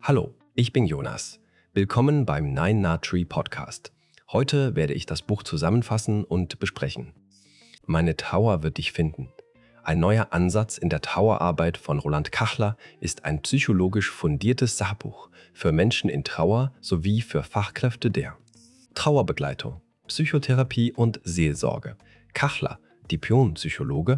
Hallo, ich bin Jonas. Willkommen beim Nine Na Tree Podcast. Heute werde ich das Buch zusammenfassen und besprechen. Meine Trauer wird dich finden. Ein neuer Ansatz in der Trauerarbeit von Roland Kachler ist ein psychologisch fundiertes Sachbuch für Menschen in Trauer sowie für Fachkräfte der Trauerbegleitung, Psychotherapie und Seelsorge. Kachler, Diplompsychologe,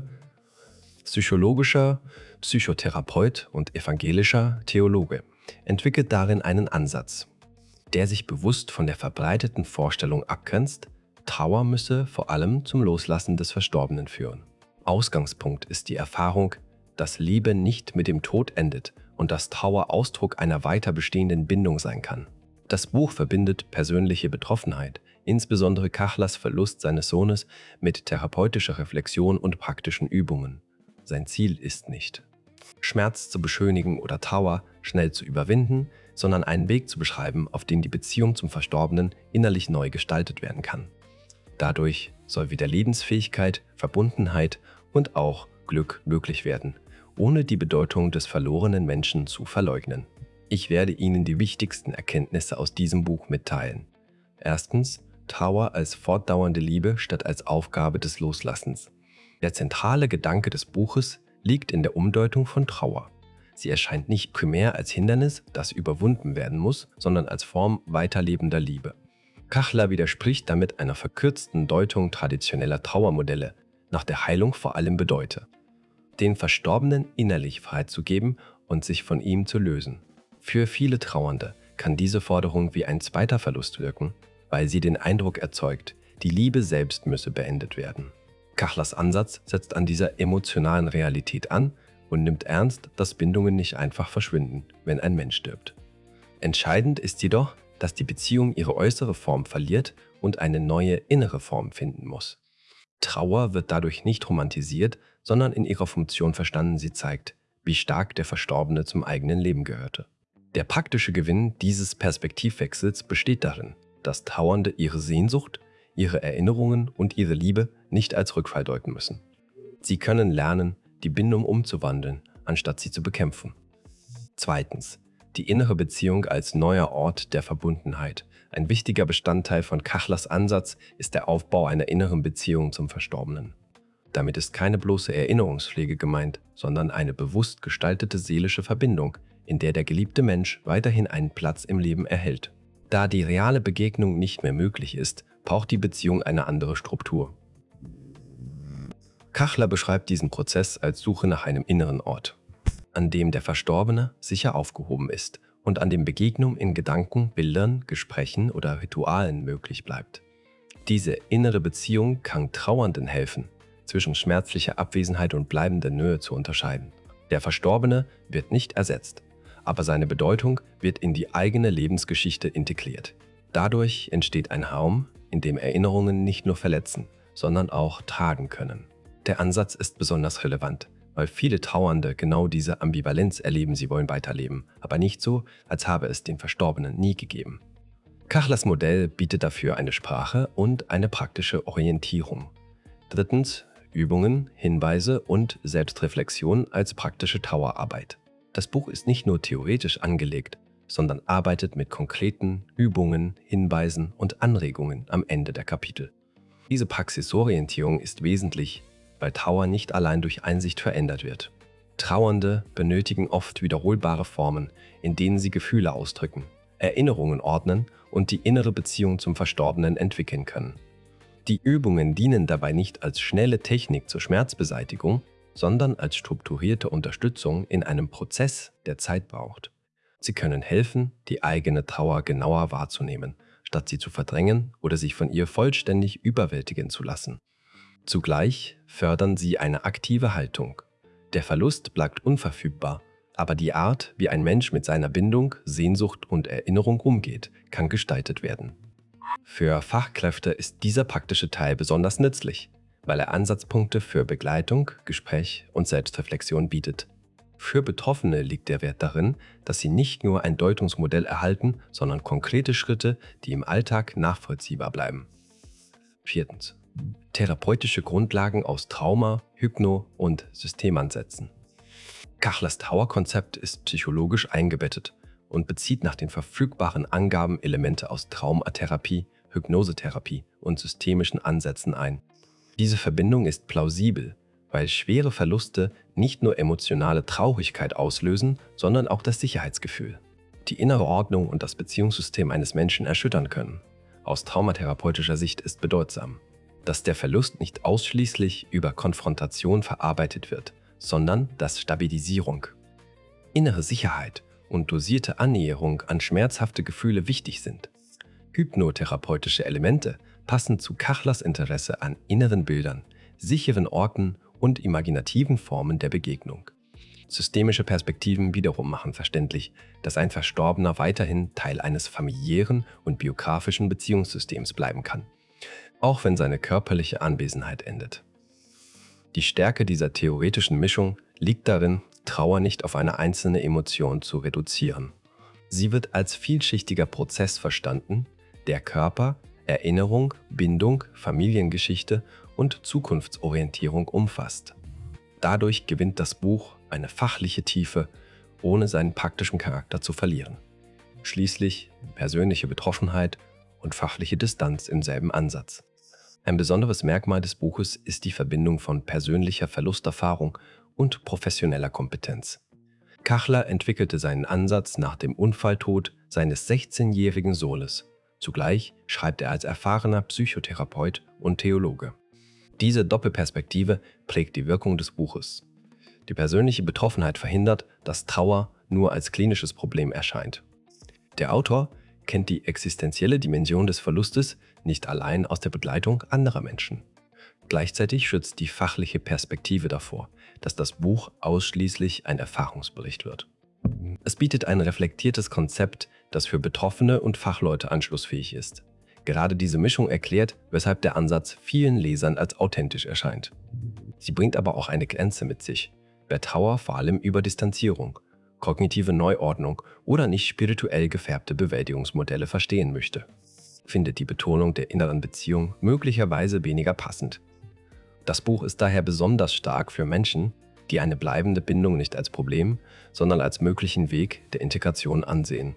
psychologischer Psychotherapeut und evangelischer Theologe, entwickelt darin einen Ansatz, der sich bewusst von der verbreiteten Vorstellung abgrenzt, Trauer müsse vor allem zum Loslassen des Verstorbenen führen. Ausgangspunkt ist die Erfahrung, dass Liebe nicht mit dem Tod endet und dass Trauer Ausdruck einer weiter bestehenden Bindung sein kann. Das Buch verbindet persönliche Betroffenheit, insbesondere Kachlers Verlust seines Sohnes, mit therapeutischer Reflexion und praktischen Übungen. Sein Ziel ist nicht, Schmerz zu beschönigen oder Trauer schnell zu überwinden, sondern einen Weg zu beschreiben, auf den die Beziehung zum Verstorbenen innerlich neu gestaltet werden kann. Dadurch soll wieder Lebensfähigkeit, Verbundenheit und auch Glück möglich werden, ohne die Bedeutung des verlorenen Menschen zu verleugnen. Ich werde Ihnen die wichtigsten Erkenntnisse aus diesem Buch mitteilen. Erstens, Trauer als fortdauernde Liebe statt als Aufgabe des Loslassens. Der zentrale Gedanke des Buches liegt in der Umdeutung von Trauer. Sie erscheint nicht primär als Hindernis, das überwunden werden muss, sondern als Form weiterlebender Liebe. Kachler widerspricht damit einer verkürzten Deutung traditioneller Trauermodelle, nach der Heilung vor allem bedeute, den Verstorbenen innerlich freizugeben und sich von ihm zu lösen. Für viele Trauernde kann diese Forderung wie ein zweiter Verlust wirken, weil sie den Eindruck erzeugt, die Liebe selbst müsse beendet werden. Kachlers Ansatz setzt an dieser emotionalen Realität an und nimmt ernst, dass Bindungen nicht einfach verschwinden, wenn ein Mensch stirbt. Entscheidend ist jedoch, dass die Beziehung ihre äußere Form verliert und eine neue innere Form finden muss. Trauer wird dadurch nicht romantisiert, sondern in ihrer Funktion verstanden. Sie zeigt, wie stark der Verstorbene zum eigenen Leben gehörte. Der praktische Gewinn dieses Perspektivwechsels besteht darin, dass Trauernde ihre Sehnsucht, ihre Erinnerungen und ihre Liebe nicht als Rückfall deuten müssen. Sie können lernen, die Bindung umzuwandeln, anstatt sie zu bekämpfen. Zweitens, die innere Beziehung als neuer Ort der Verbundenheit. Ein wichtiger Bestandteil von Kachlers Ansatz ist der Aufbau einer inneren Beziehung zum Verstorbenen. Damit ist keine bloße Erinnerungspflege gemeint, sondern eine bewusst gestaltete seelische Verbindung, in der der geliebte Mensch weiterhin einen Platz im Leben erhält. Da die reale Begegnung nicht mehr möglich ist, braucht die Beziehung eine andere Struktur. Kachler beschreibt diesen Prozess als Suche nach einem inneren Ort, an dem der Verstorbene sicher aufgehoben ist und an dem Begegnung in Gedanken, Bildern, Gesprächen oder Ritualen möglich bleibt. Diese innere Beziehung kann Trauernden helfen, zwischen schmerzlicher Abwesenheit und bleibender Nähe zu unterscheiden. Der Verstorbene wird nicht ersetzt, aber seine Bedeutung wird in die eigene Lebensgeschichte integriert. Dadurch entsteht ein Raum, in dem Erinnerungen nicht nur verletzen, sondern auch tragen können. Der Ansatz ist besonders relevant, weil viele Trauernde genau diese Ambivalenz erleben. Sie wollen weiterleben, aber nicht so, als habe es den Verstorbenen nie gegeben. Kachlers Modell bietet dafür eine Sprache und eine praktische Orientierung. Drittens, Übungen, Hinweise und Selbstreflexion als praktische Trauerarbeit. Das Buch ist nicht nur theoretisch angelegt, sondern arbeitet mit konkreten Übungen, Hinweisen und Anregungen am Ende der Kapitel. Diese Praxisorientierung ist wesentlich, weil Trauer nicht allein durch Einsicht verändert wird. Trauernde benötigen oft wiederholbare Formen, in denen sie Gefühle ausdrücken, Erinnerungen ordnen und die innere Beziehung zum Verstorbenen entwickeln können. Die Übungen dienen dabei nicht als schnelle Technik zur Schmerzbeseitigung, sondern als strukturierte Unterstützung in einem Prozess, der Zeit braucht. Sie können helfen, die eigene Trauer genauer wahrzunehmen, statt sie zu verdrängen oder sich von ihr vollständig überwältigen zu lassen. Zugleich fördern sie eine aktive Haltung. Der Verlust bleibt unverfügbar, aber die Art, wie ein Mensch mit seiner Bindung, Sehnsucht und Erinnerung umgeht, kann gestaltet werden. Für Fachkräfte ist dieser praktische Teil besonders nützlich, weil er Ansatzpunkte für Begleitung, Gespräch und Selbstreflexion bietet. Für Betroffene liegt der Wert darin, dass sie nicht nur ein Deutungsmodell erhalten, sondern konkrete Schritte, die im Alltag nachvollziehbar bleiben. Viertens. Therapeutische Grundlagen aus Trauma, Hypno- und Systemansätzen. Kachlers Trauerkonzept ist psychologisch eingebettet und bezieht nach den verfügbaren Angaben Elemente aus Traumatherapie, Hypnosetherapie und systemischen Ansätzen ein. Diese Verbindung ist plausibel, weil schwere Verluste nicht nur emotionale Traurigkeit auslösen, sondern auch das Sicherheitsgefühl, die innere Ordnung und das Beziehungssystem eines Menschen erschüttern können. Aus traumatherapeutischer Sicht ist bedeutsam, dass der Verlust nicht ausschließlich über Konfrontation verarbeitet wird, sondern dass Stabilisierung, innere Sicherheit und dosierte Annäherung an schmerzhafte Gefühle wichtig sind. Hypnotherapeutische Elemente passen zu Kachlers Interesse an inneren Bildern, sicheren Orten und imaginativen Formen der Begegnung. Systemische Perspektiven wiederum machen verständlich, dass ein Verstorbener weiterhin Teil eines familiären und biografischen Beziehungssystems bleiben kann, auch wenn seine körperliche Anwesenheit endet. Die Stärke dieser theoretischen Mischung liegt darin, Trauer nicht auf eine einzelne Emotion zu reduzieren. Sie wird als vielschichtiger Prozess verstanden, der Körper, Erinnerung, Bindung, Familiengeschichte und Zukunftsorientierung umfasst. Dadurch gewinnt das Buch eine fachliche Tiefe, ohne seinen praktischen Charakter zu verlieren. Schließlich persönliche Betroffenheit und fachliche Distanz im selben Ansatz. Ein besonderes Merkmal des Buches ist die Verbindung von persönlicher Verlusterfahrung und professioneller Kompetenz. Kachler entwickelte seinen Ansatz nach dem Unfalltod seines 16-jährigen Sohnes. Zugleich schreibt er als erfahrener Psychotherapeut und Theologe. Diese Doppelperspektive prägt die Wirkung des Buches. Die persönliche Betroffenheit verhindert, dass Trauer nur als klinisches Problem erscheint. Der Autor kennt die existenzielle Dimension des Verlustes nicht allein aus der Begleitung anderer Menschen. Gleichzeitig schützt die fachliche Perspektive davor, dass das Buch ausschließlich ein Erfahrungsbericht wird. Es bietet ein reflektiertes Konzept, das für Betroffene und Fachleute anschlussfähig ist. Gerade diese Mischung erklärt, weshalb der Ansatz vielen Lesern als authentisch erscheint. Sie bringt aber auch eine Grenze mit sich. Wer Trauer vor allem über Distanzierung, kognitive Neuordnung oder nicht spirituell gefärbte Bewältigungsmodelle verstehen möchte, findet die Betonung der inneren Beziehung möglicherweise weniger passend. Das Buch ist daher besonders stark für Menschen, die eine bleibende Bindung nicht als Problem, sondern als möglichen Weg der Integration ansehen.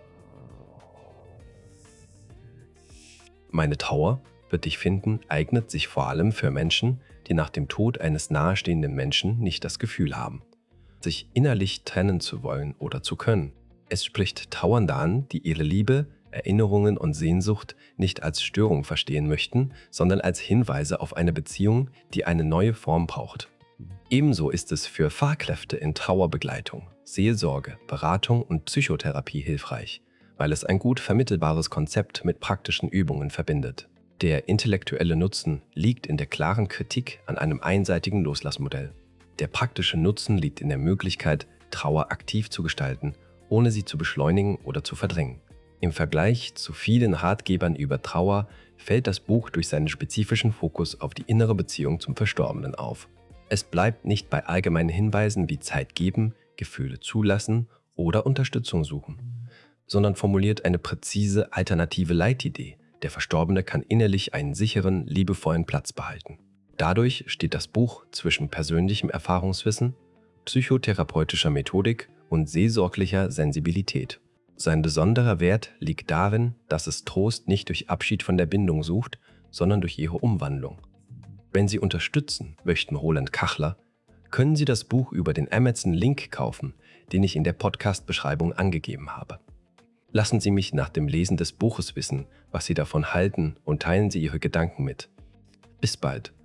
Meine Trauer wird dich finden eignet sich vor allem für Menschen, die nach dem Tod eines nahestehenden Menschen nicht das Gefühl haben, sich innerlich trennen zu wollen oder zu können. Es spricht Trauernde an, die ihre Liebe, Erinnerungen und Sehnsucht nicht als Störung verstehen möchten, sondern als Hinweise auf eine Beziehung, die eine neue Form braucht. Ebenso ist es für Fachkräfte in Trauerbegleitung, Seelsorge, Beratung und Psychotherapie hilfreich, weil es ein gut vermittelbares Konzept mit praktischen Übungen verbindet. Der intellektuelle Nutzen liegt in der klaren Kritik an einem einseitigen Loslassmodell. Der praktische Nutzen liegt in der Möglichkeit, Trauer aktiv zu gestalten, ohne sie zu beschleunigen oder zu verdrängen. Im Vergleich zu vielen Ratgebern über Trauer fällt das Buch durch seinen spezifischen Fokus auf die innere Beziehung zum Verstorbenen auf. Es bleibt nicht bei allgemeinen Hinweisen wie Zeit geben, Gefühle zulassen oder Unterstützung suchen, sondern formuliert eine präzise alternative Leitidee. Der Verstorbene kann innerlich einen sicheren, liebevollen Platz behalten. Dadurch steht das Buch zwischen persönlichem Erfahrungswissen, psychotherapeutischer Methodik und seelsorglicher Sensibilität. Sein besonderer Wert liegt darin, dass es Trost nicht durch Abschied von der Bindung sucht, sondern durch ihre Umwandlung. Wenn Sie unterstützen möchten Roland Kachler, können Sie das Buch über den Amazon-Link kaufen, den ich in der Podcast-Beschreibung angegeben habe. Lassen Sie mich nach dem Lesen des Buches wissen, was Sie davon halten und teilen Sie Ihre Gedanken mit. Bis bald.